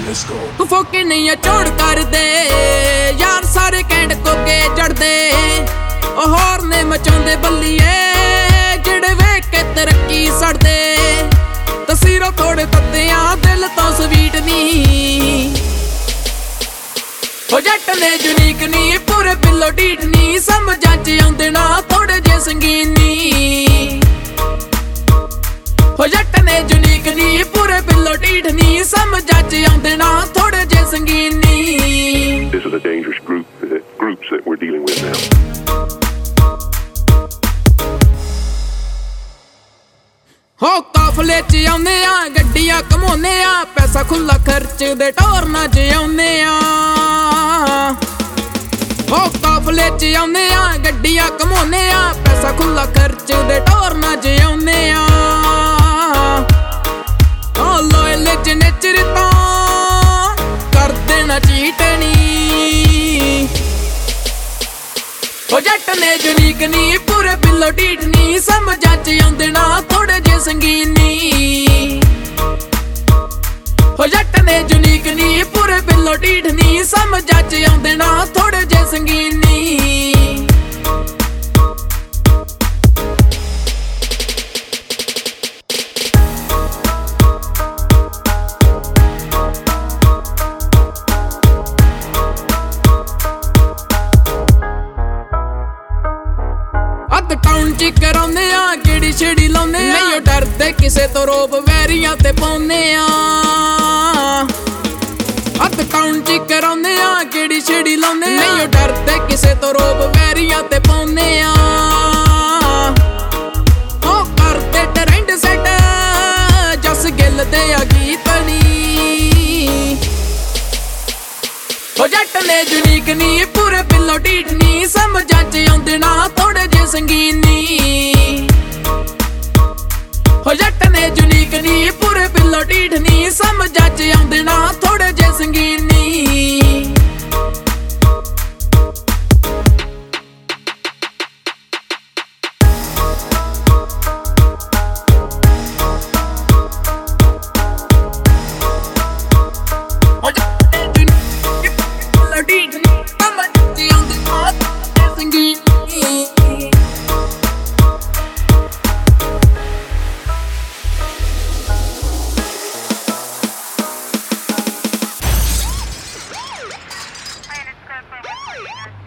ਤੂੰ ਫੋਕੇ ਨਹੀਂ ਆ ਚੋੜ ਕਰਦੇ ਯਾਰ ਸਾਰੇ ਕੈਂਡ ਕੋਕੇ ਜੜਦੇ ਉਹ ਹੋਰ ਨੇ ਮਚਾਉਂਦੇ ਬੱਲੀਏ ਜਿਹੜੇ ਵੇਖ ਕੇ ਤਰੱਕੀ ਸੜਦੇ ਤਸਵੀਰਾਂ ਥੋੜੇ ਤੱਤਿਆਂ ਦਿਲ ਤੋਂ ਸਵੀਟ ਨਹੀਂ ਹੋ ਜੱਟ ਨੇ ਯੂਨੀਕ ਨਹੀਂ ਪੂਰੇ ਪਿੱਲੋ ਢੀਠ ਨਹੀਂ ਸਮਝਾਂ ਚ ਆਉਂਦੇ ਨਾ ਥੋੜੇ ਜੇ ਸੰਗੀਨ ਨਹੀਂ ਹੋ ਜੱਟ ਨੇ ਯੂਨੀਕ ਨਹੀਂ ਪੂਰੇ ਪਿੱਲੋ ਢੀਠ ਨਹੀਂ ਸਮਝਾਂ ਚ ਆਉਂਦੇ ਨਾ ਥੋੜੇ ਜੇ ਸੰਗੀਨ ਨਹੀਂ This is a dangerous groups that we're dealing with now. ਹੋ ਕਾਫਲੇ ਚ ਆਉਂਦੇ ਆ ਗੱਡੀਆਂ ਘਮਾਉਂਦੇ ਆ ਪੈਸਾ ਖੁੱਲਾ ਖਰਚਦੇ ਟੌਰ ਨਾ ਚ ਆਉਂਦੇ ਆ ਹੋ ਕਾਫਲੇ ਚ ਆਉਂਦੇ ਆ ਗੱਡੀਆਂ ਘਮਾਉਂਦੇ ਆ ਪੈਸਾ ਖੁੱਲਾ ਖਰਚਦੇ ਟੌਰ ਨਾ ਚ ਆਉਂਦੇ ਆ ਓ ਲੋਇਲ ਚ ਨੇਚਰ ਤਾਂ ਕਰਦੇ ਨਾ ਚੀਟਣੀ ਹੋ ਜੱਟ ਨੇ ਯੂਨੀਕ ਨਹੀਂ ਪੂਰੇ ਪਿੱਲੋ ਢੀਠ ਨਹੀਂ ਸਮਝਾਂ ਚ ਆਉਂਦੇ ਨਾ ਥੋੜੇ ਜੇ ਸੰਗੀਨ ਨਹੀਂ ਹੋ ਜੱਟ ਨੇ ਯੂਨੀਕ ਨਹੀਂ ਪੂਰੇ ਪਿੱਲੋ ਢੀਠ ਨਹੀਂ ਸਮਝਾਂ ਚ ਆਉਂਦੇ ਨਾ ਥੋੜੇ ਜੇ ਸੰਗੀਨ ਨਹੀਂ ਟਾਊਨ ਚ ਕਰਾਉਂਦੇ ਆ ਕਿਹੜੀ ਛੇੜੀ ਲਾਉਂਦੇ ਆ ਨਹੀਂ ਡਰਦੇ ਕਿਸੇ ਤੋਂ ਰੋਬ ਵੈਰੀਆਂ ਤੇ ਪਾਉਂਦੇ ਆ ਅੱਧ ਟਾਊਨ ਚ ਕਰਾਉਂਦੇ ਆ ਕਿਹੜੀ ਛੇੜੀ ਲਾਉਂਦੇ ਆ ਨਹੀਂ ਡਰਦੇ ਕਿਸੇ ਤੋਂ ਰੋਬ ਵੈਰੀਆਂ ਤੇ ਪਾਉਂਦੇ ਆ ਉਹ ਕਰਦੇ ਟ੍ਰੈਂਡ ਸੈੱਟ ਜਸ ਗਿੱਲ ਦੇ ਆ ਗੀਤ ਨੀ ਹੋ ਜੱਟ ਨੇ ਯੂਨੀਕ ਨਹੀਂ ਪੂਰੇ ਪਿੱਲੋ ਢੀਠ ਨਹੀਂ ਸਮਝਾਂ ਚ ਆਉਂਦੇ ਨਾ ਥੋੜੇ ਜੇ ਸੰਗੀਨ ਨਹੀਂ ਹੋ ਜੱਟ ਨੇ ਯੂਨੀਕ ਨਹੀਂ ਪੂਰੇ ਪਿੱਲੋ ਢੀਠ ਨਹੀਂ ਸਮਝਾਂ ਚ ਆਉਂਦੇ ਨਾ ਥੋੜੇ ਜੇ ਸੰਗੀਨ ਨਹੀਂ Planet 7 4